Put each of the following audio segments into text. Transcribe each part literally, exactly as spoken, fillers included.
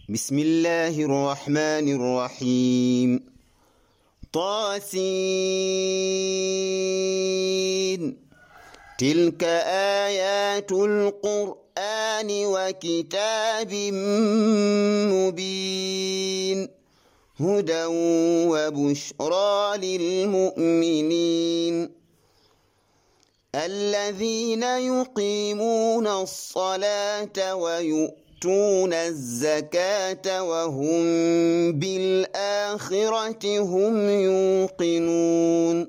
بسم الله الرحمن الرحيم. طاسين. تلك آيات القرآن وكتاب مبين هدى وبشرى للمؤمنين الذين يقيمون الصلاة ويؤتون الزكاة وهم بالآخرة هم يوقنون.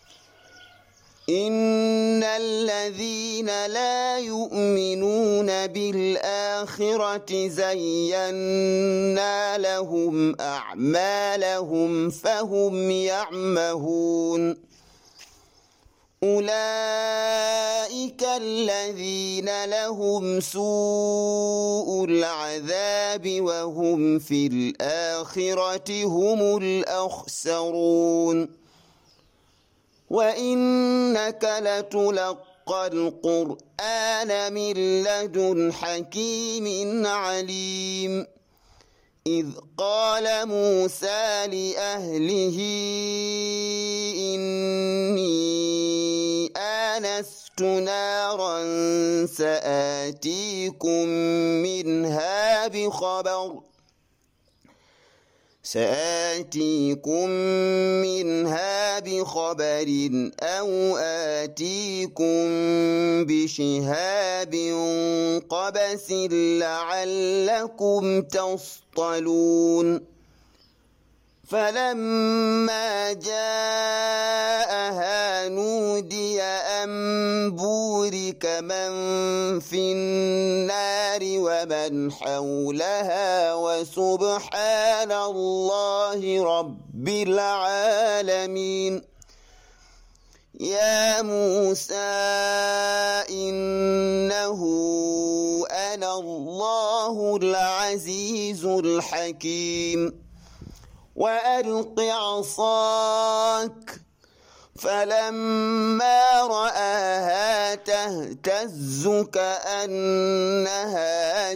إن الذين لا يؤمنون بالآخرة زينا لهم أعمالهم فهم يعمهون. أولئك الذين لهم سوء العذاب وهم في الآخرة هم الأخسرون. وإنك لتلقى القرآن من لدن حكيم عليم. إذ قال موسى لأهله إني آنست نارا سآتيكم منها بخبر سآتيكم منها بخبر أو آتيكم بشهاب قبس لعلكم تصطلون. فلما جاءها نودي أن بورك من في النار ومن حولها وسبحان الله رب العالمين. يا موسى إنه أنا الله العزيز الحكيم. وألق عصاك فلما رآها تهتز كأنها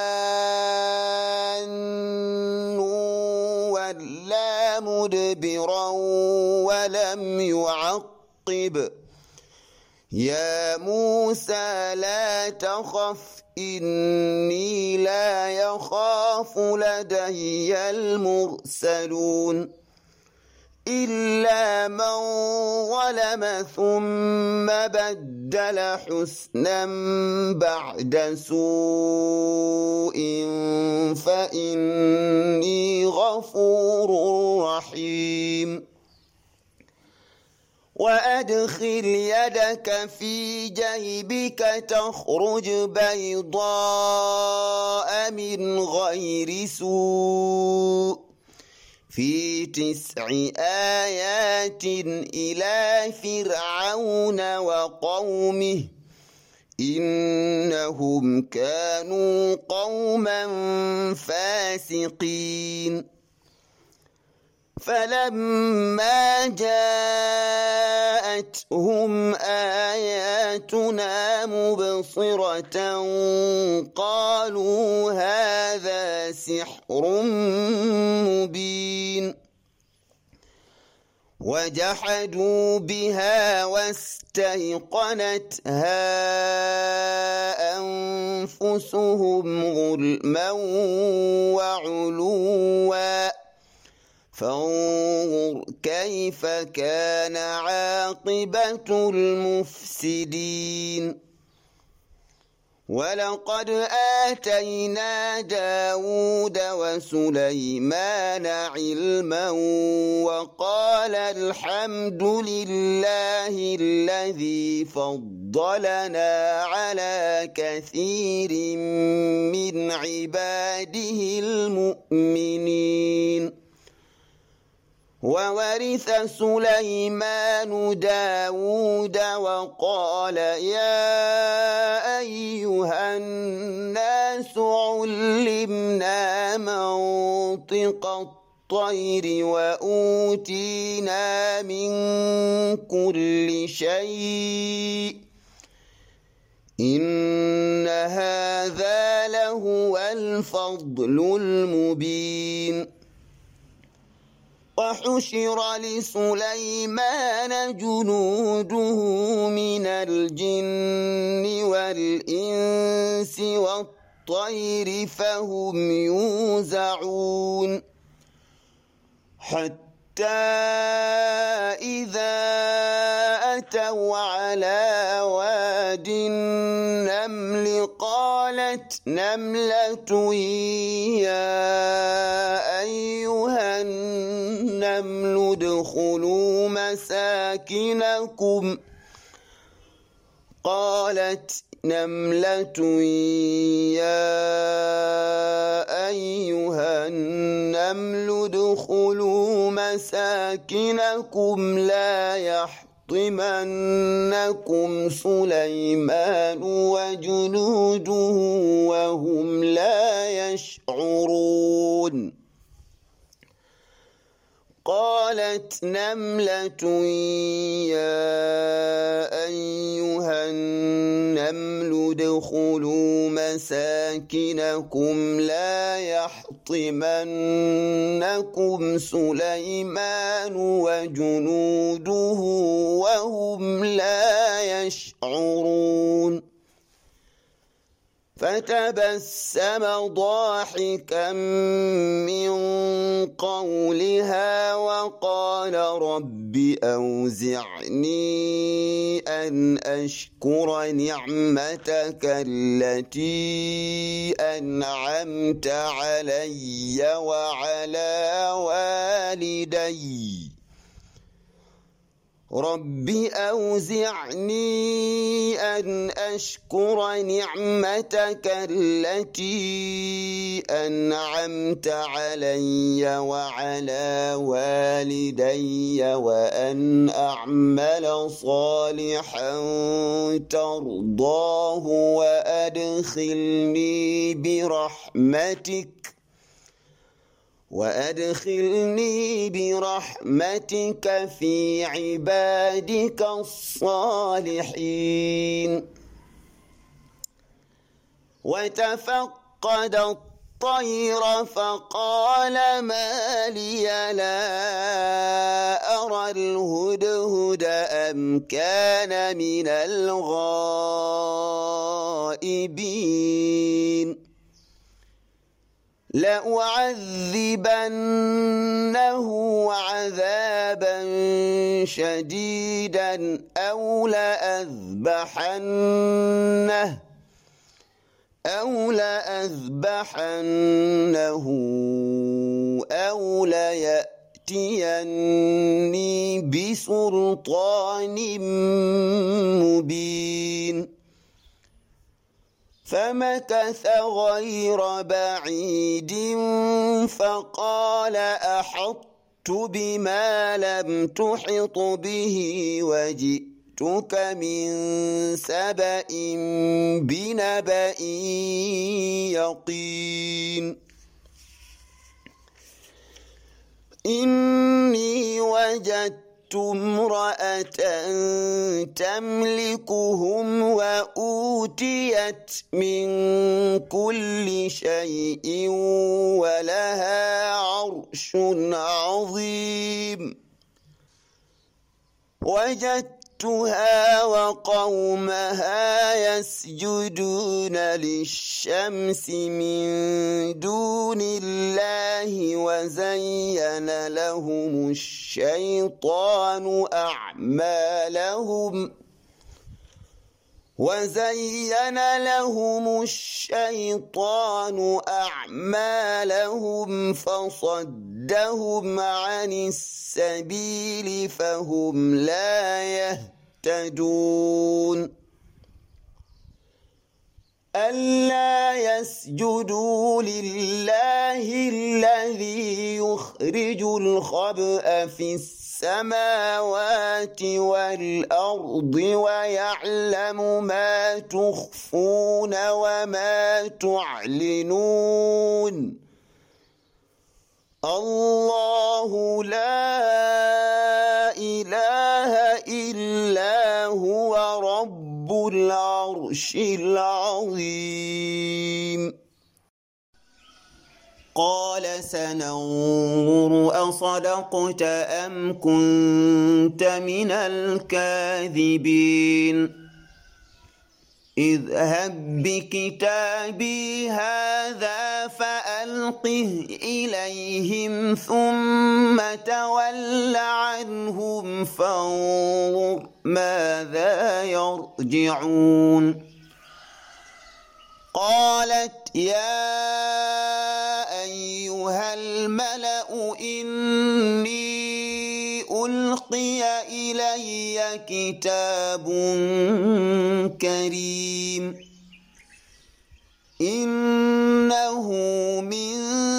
جان ولا مدبرا ولم يعقب. يا موسى لا تخف إني لا يخاف لدي المرسلون إلا من ظلم ثم بدل حسنا بعد سوء فإني غفور رحيم. وأدخل يدك في جيبك تخرج بيضاء من غير سوء في تسع آيات إلى فرعون وقومه إنهم كانوا قوما فاسقين. فلما جاءتهم آياتنا مبصرة قالوا هذا سحر مبين. وجحدوا بها واستيقنتها أنفسهم ظلما وعلوا فانظر كيف كان عاقبة المفسدين. ولقد آتينا داود وسليمان علما وقال الحمد لله الذي فضلنا على كثير من عباده المؤمنين. وورث سليمان داود وقال يا أيها الناس علمنا منطق الطير وأوتينا من كل شيء إن هذا له لهو الفضل المبين وحشر لسليمان جنوده من الجن والإنس والطير فهم يوزعون حتى إذا أتوا على واد النمل قالت نملة يا أيها النمل ادخلوا مساكنكم قالت نملة يا أيها النمل ادخلوا مساكنكم لا يحطمنكم سليمان وجنوده وهم لا يشعرون قالت نملة يا أيها النمل ادخلوا مساكنكم لا يحطمنكم سليمان وجنوده وهم لا يشعرون فتبسم ضاحكا من قولها وقال رب أوزعني أن أشكر نعمتك التي أنعمت علي وعلى والدي رب أوزعني أن أشكر نعمتك التي أنعمت علي وعلى والدي وأن أعمل صالحا ترضاه وأدخلني برحمتك وأدخلني برحمتك في عبادك الصالحين وتفقد الطير فقال ما لي لا أرى الهدهد أم كان من الغائبين لأعذبنه عذابا شديدا أو لأذبحنه أو لأذبحنه أو ليأتيني بسلطان مبين فمكث غير بعيد فقال أحطت بما لم تحط به وجئتك من سبأ بنبأ يقين إني وجدت امرأة تملكهم وأوتيت من كل شيء ولها عرش عظيم وجدتها وقومها يسجدون للشمس من دون الله وزين لهم الشيطان أعمالهم وزين لهم الشيطان أعمالهم فصدهم عن السبيل فهم لا يهتدون ألا يسجدوا لله الذي يخرج الخبأ في السماوات والأرض ويعلم ما تخفون وما تعلنون الله لا إله إلا هو رب العرش العظيم. قال سننظر أصدقت أم كنت من الكاذبين اذهب بكتابي هذا فألقه إليهم ثم تول عنهم فانظر ماذا يرجعون قالت يا أيها الملأ إني ألقي إلي كتاب كريم إنه من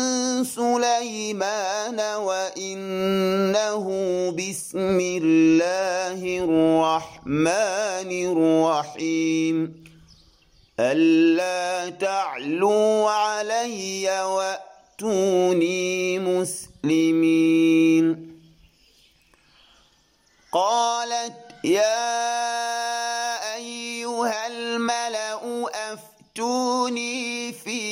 سليمان وإنه بسم الله الرحمن الرحيم ألا تعلوا علي وأتوني مسلمين قالت يا أيها الملأ أفتوني في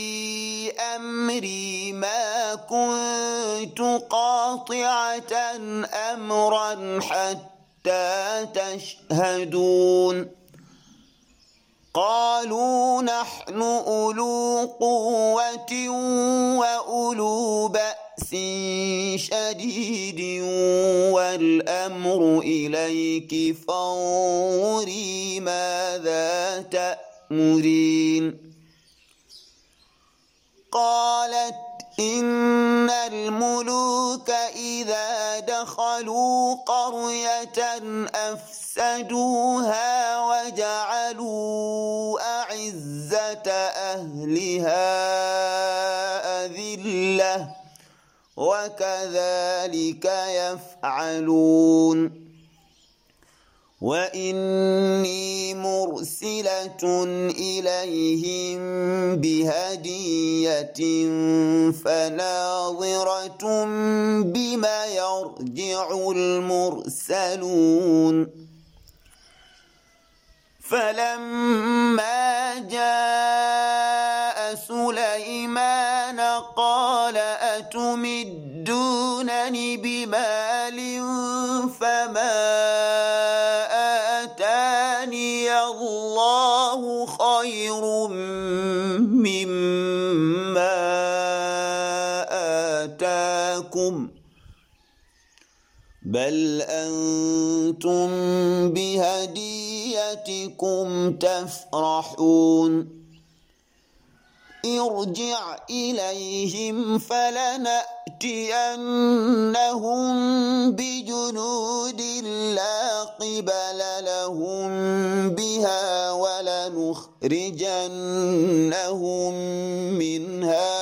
أمري ما كنت قاطعة أمرا حتى تشهدون قالوا نحن أولو قوة وأولو بأس شديد والأمر إليك فانظري ماذا تأمرين قالت إن الملوك إذا دخلوا قرية أفسدوها وجعلوا أعزة أهلها أذلة وكذلك يفعلون وإني مرسلة إليهم بهدية فناظرة بما يرجع المرسلون فلما جاء سليمان قال أتمدونني بمال فما الله خير مما آتاكم بل أنتم بهديتكم تفرحون ارجع إليهم فلنأتينهم بجنود لا قبل لهم بها ولنخرجنهم منها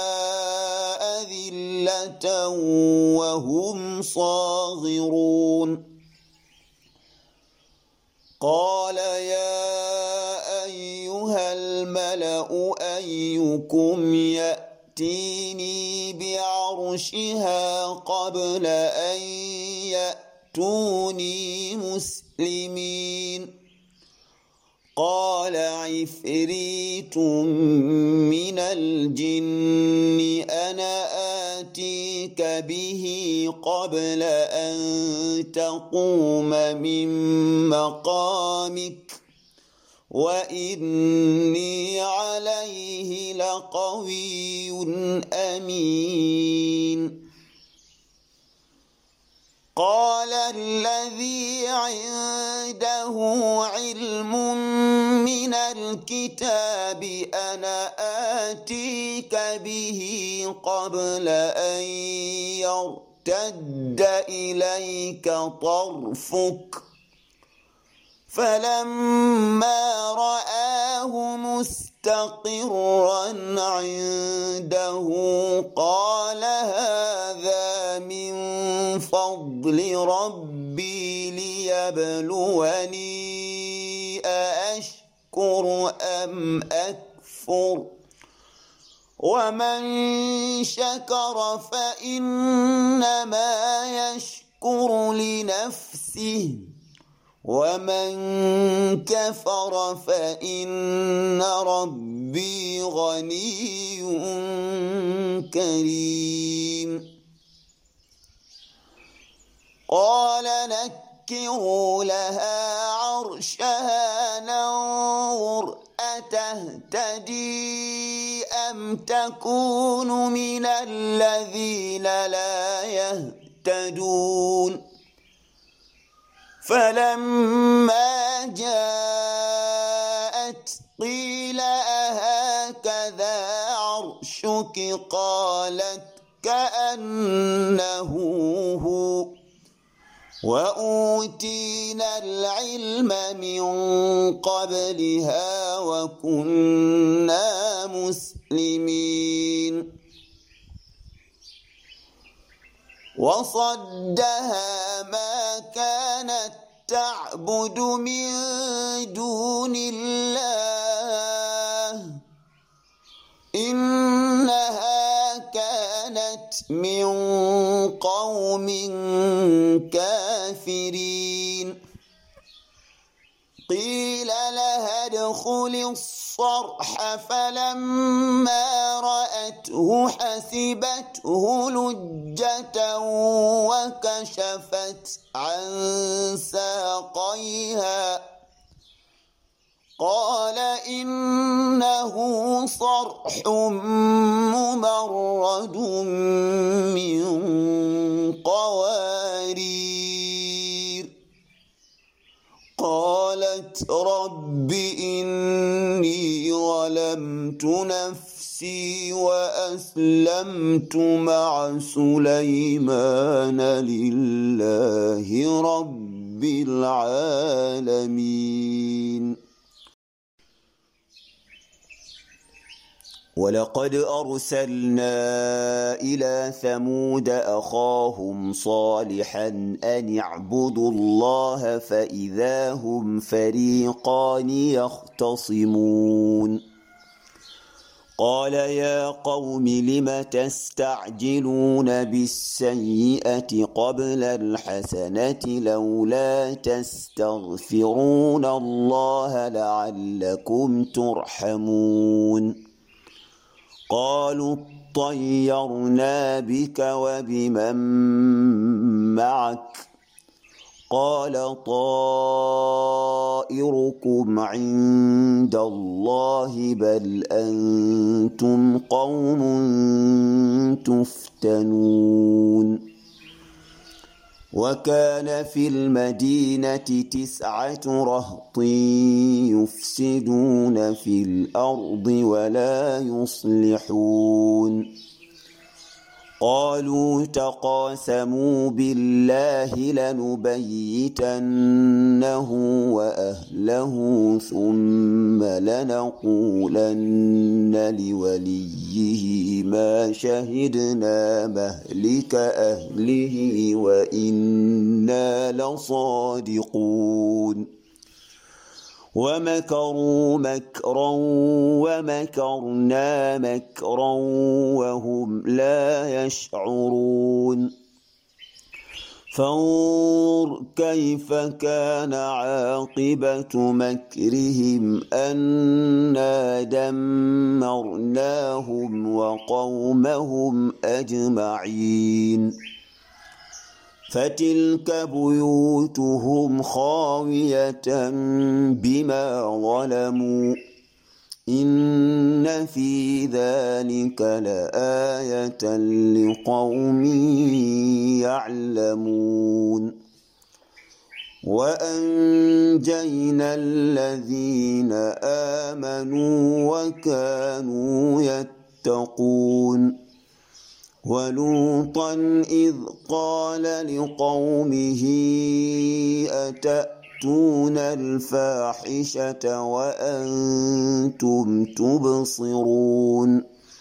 أذلة وهم صاغرون قال يا أيها الملأ أيكم يأتيني بعرشها قبل أن يأتوني مسلمين قال عفريت من الجن أنا آتيك به قبل أن تقوم من مقامك وإني عليه لقوي أمين قال الذي عنده علم من الكتاب أنا آتيك به قبل أن يرتد إليك طرفك فلما رآه مستقرا عنده قال هذا من فضل ربي ليبلوني أأشكر أم أكفر ومن شكر فإنما يشكر لنفسه ومن كفر فإن ربي غني كريم قال نكروا لها عرشها ننظر أتهتدي أم تكون من الذين لا يهتدون فلما جاءت قيل أهكذا عرشك قالت كأنه هو وأوتينا العلم من قبلها وكنا مسلمين وصدها ما كانت تعبد من دون الله إنها كانت من قوم كافرين قيل لها ادخل الصرح فلما رأته حسبته لجة وكشفت عن ساقيها قال إنه صرح ممرد من قوارير قالت رب إني ظلمت نفسي وأسلمت مع سليمان لله رب العالمين ولقد أرسلنا إلى ثمود أخاهم صالحا أن اعبدوا الله فإذا هم فريقان يختصمون قال يا قوم لم تستعجلون بالسيئة قبل الحسنة لولا تستغفرون الله لعلكم ترحمون قالوا اطيرنا بك وبمن معك قال طائركم عند الله بل أنتم قوم تفتنون وكان في المدينة تسعة رهط يفسدون في الأرض ولا يصلحون قالوا تقاسموا بالله لنبيتنه وأهله ثم لنقولن لوليه ما شهدنا مهلك أهله وإنا لصادقون ومكروا مكرا ومكرنا مكرا وهم لا يشعرون فانظر كيف كان عاقبة مكرهم أنا دمرناهم وقومهم أجمعين فتلك بيوتهم خاوية بما ظلموا إن في ذلك لآية لقوم يعلمون وأنجينا الذين آمنوا وكانوا يتقون ولوطا إذ قال لقومه أتأتون الفاحشة وأنتم تبصرون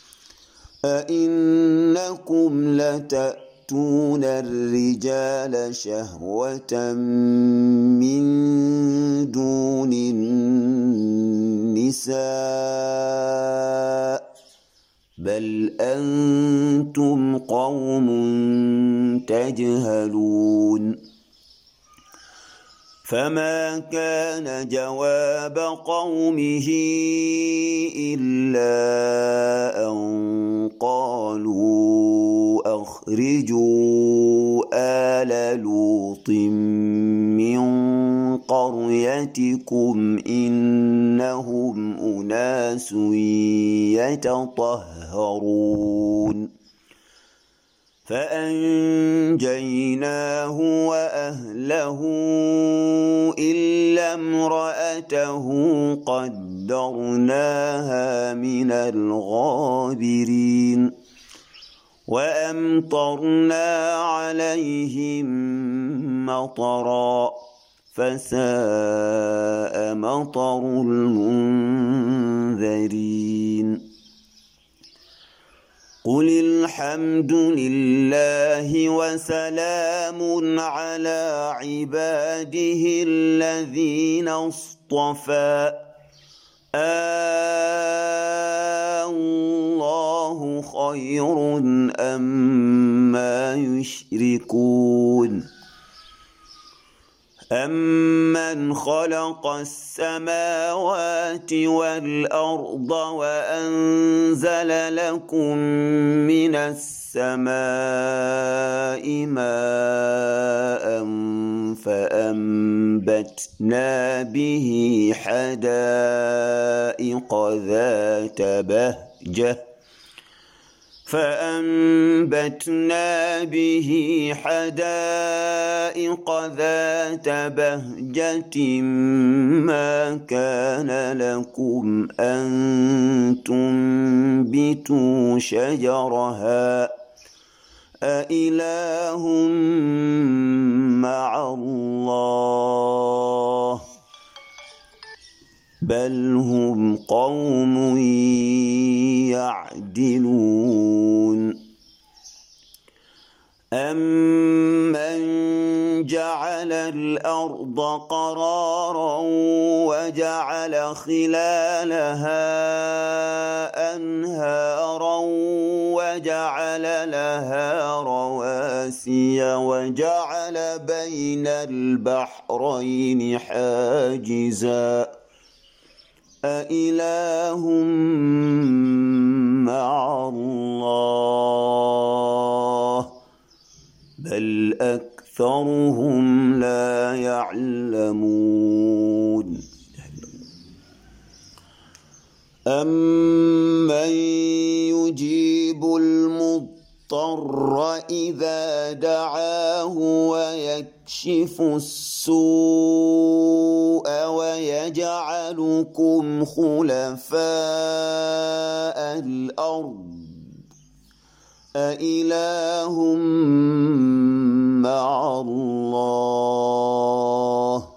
أئنكم لتأتون الرجال شهوة من دون النساء بل أنتم قوم تجهلون فما كان جواب قومه إلا أن قالوا أخرجوا آل لوط من قريتكم إنهم أناس يتطهرون فأنجيناه وأهله إلا امرأته قدرناها من الغابرين وأمطرنا عليهم مطرا فساء مطر المنذرين قل الحمد لله وسلام على عباده الذين اصطفى الله خير أما يشركون أمن خلق السماوات والأرض وأنزل لكم من السماء ماء فأنبتنا به حدائق ذات بهجة فأنبتنا به حدائق ذات بهجة ما كان لكم أن تنبتوا شجرها أإله مع الله بل هم قوم يعدلون أمن جعل الأرض قرارا وجعل خلالها أنهارا وجعل لها رواسي وجعل بين البحرين حاجزا أإله مع الله بل أكثرهم لا يعلمون أمن يجيب المضطر إذا دعاه ويكشف السوء ويجعلكم خلفاء الأرض أإله مع الله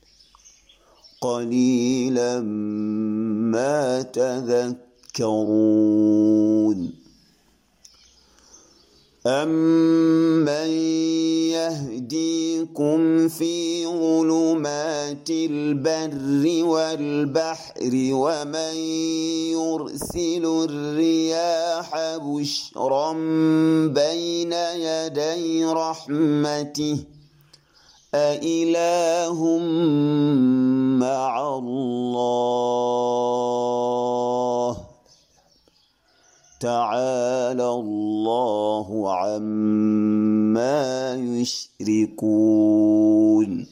قليلا ما تذكرون أمن يهديكم في ظلمات البر والبحر ومن يرسل الرياح بشرا بين يدي رحمته أإله مع الله تعالى الله عما يشركون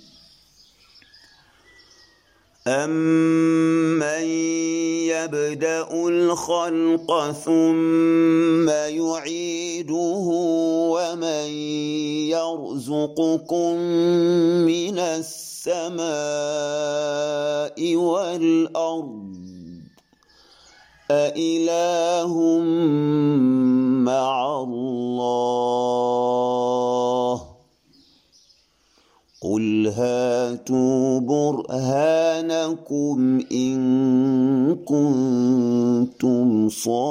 أمن يبدأ الخلق ثم يعيده ومن يرزقكم من السماء والأرض أإله مع الله قل هاتوا برهانكم إن كنتم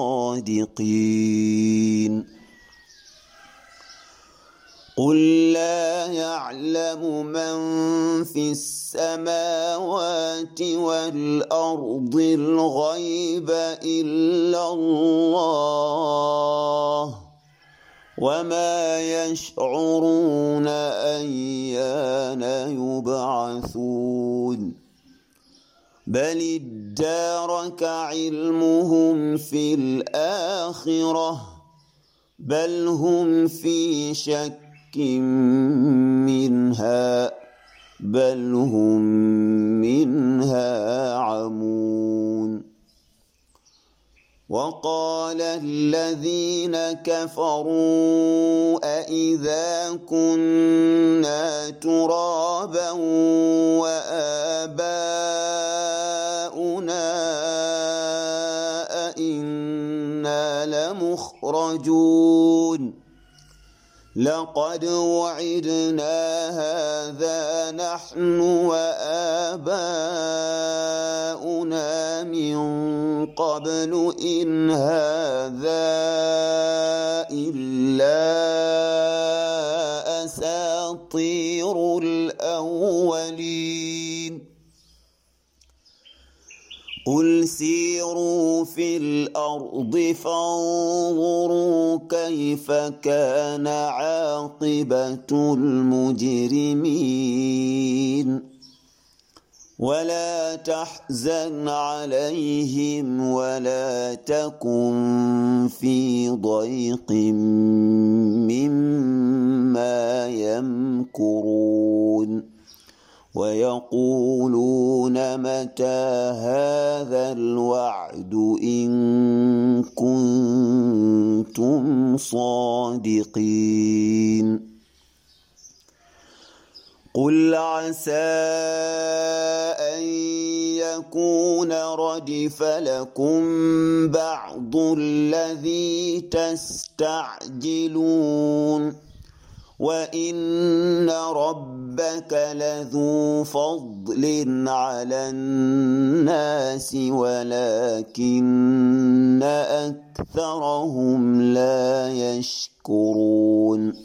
صادقين قل لا يعلم من في السماوات والأرض الغيب إلا الله وما يشعرون أيان يبعثون بل ادارك علمهم في الآخرة بل هم في شك منها بل هم منها عمون وقال الذين كفروا أإذا كنا ترابا وآباؤنا أإنا لمخرجون لقد وعدنا هذا نحن وآباؤنا من قبل إن هذا إلا أساطير الأولين قل سيروا في الأرض فانظروا كيف كان عاقبة المجرمين ولا تحزن عليهم ولا تكن في ضيق مما يمكرون ويقولون متى هذا الوعد إن كنتم صادقين قل عسى أن يكون ردف لكم بعض الذي تستعجلون وإن ربك لذو فضل على الناس ولكن أكثرهم لا يشكرون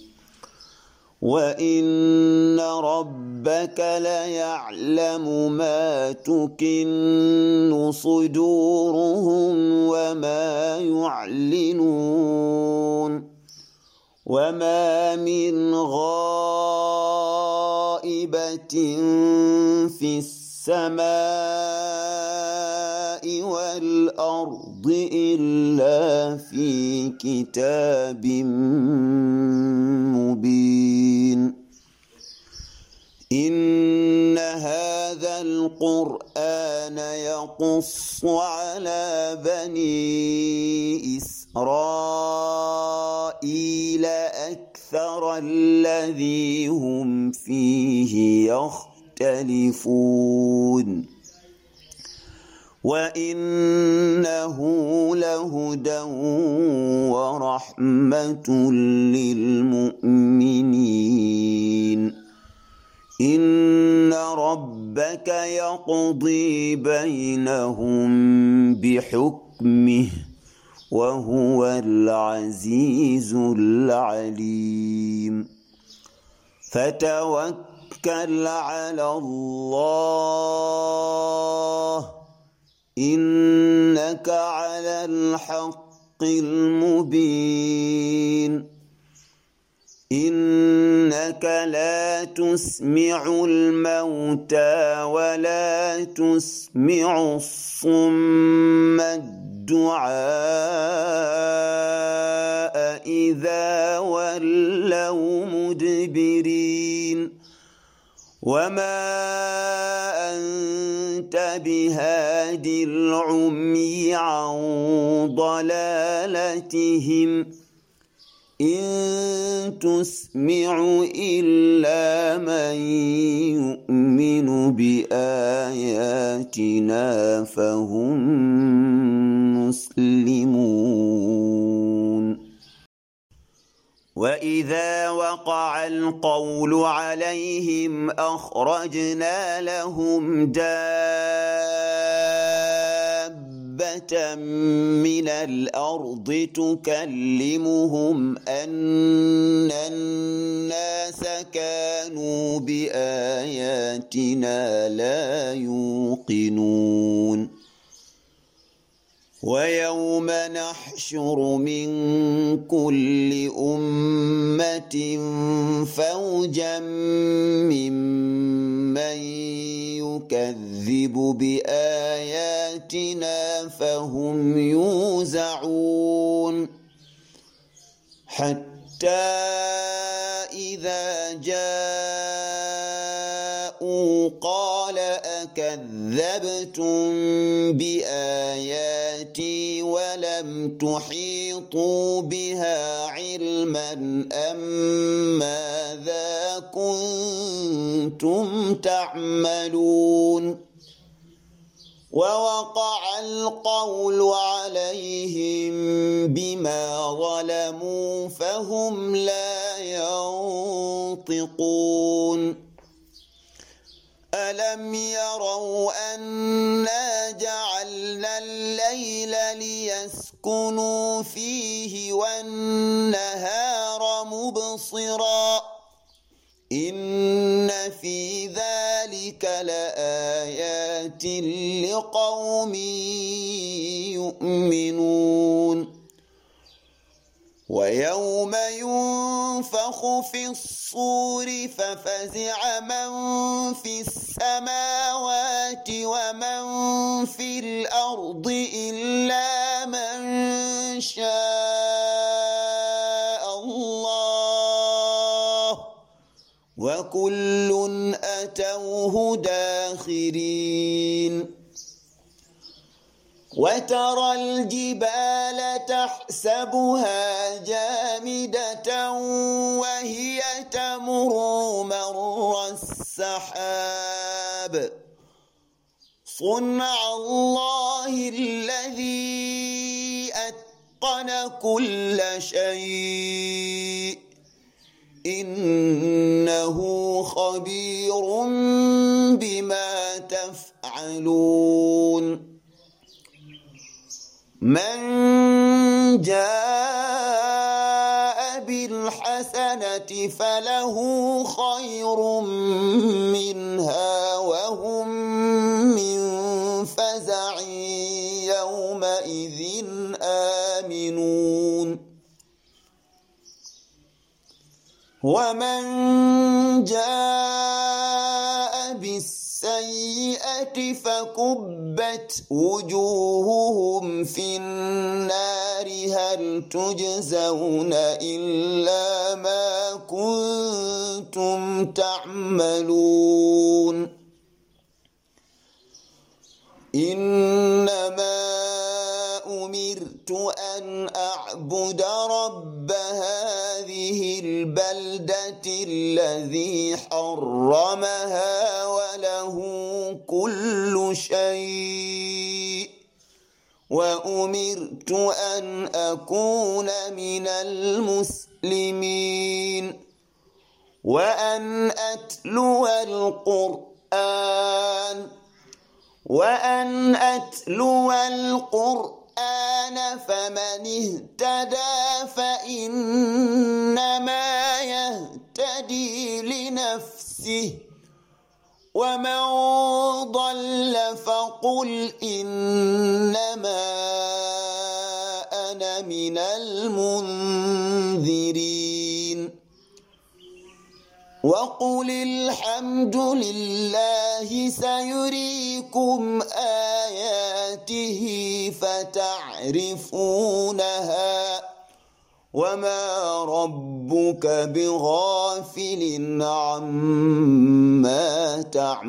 وإن ربك ليعلم ما تكن صدورهم وما يعلنون وما من غائبة في السماء والأرض إلا في كتاب مبين إن هذا القرآن يقص على بني إسرائيل أكثر الذي هم فيه يختلفون وإنه لهدى ورحمة للمؤمنين إن ربك يقضي بينهم بحكمه وهو العزيز العليم فتوكل على الله إنك على الحق المبين إنك لا تسمع الموتى ولا تسمع الصم الدعاء إذا ولوا مدبرين وما أنت بهاد العمي عن ضلالتهم إن تسمع إلا من يؤمن بآياتنا فهم مسلمون وإذا وقع القول عليهم أخرجنا لهم دابة من الأرض تكلمهم أن الناس كانوا بآياتنا لا يوقنون ويوم نحشر من كل أمة فوجا ممن يكذب بآياتنا فهم يوزعون حتى إذا جاءوا قال أكذبتم بآياتي ولم تحيطوا بها علما أم ماذا كنتم تعملون ووقع القول عليهم بما ظلموا فهم لا ينطقون ألم يروا أنا جعلنا الليل ليسكنوا فيه والنهار مبصرا إن في ذلك لآيات لقوم يؤمنون ويوم ينفخ في الصور ففزع من في السماوات ومن في الأرض إلا من شاء الله وكل أتوه داخرين وترى الجبال تحسبها جامدة وهي تمر مر السحاب صنع الله الذي أتقن كل شيء إنه خبير بما تفعلون من جاء بالحسنة فله خير منها وهم من فزع يومئذ آمنون ومن جاء بالسيئة فكبت وجوههم في النار هل تجزون إلا ما كنتم تعملون إنما أمرت أن أعبد رب هذه البلدة الذي حرمها وله كل شيء وأمرت أن أكون من المسلمين وأن أتلو القرآن وأن أتلو القرآن فمن اهتدى فإنما يهتدي لنفسه ومن ضل فقل إنما أنا من المنذرين وقل الحمد لله سيريكم آياته فتعرفونها وما ربك بغافل عما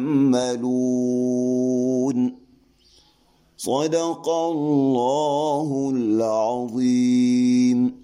تعملون صدق الله العظيم.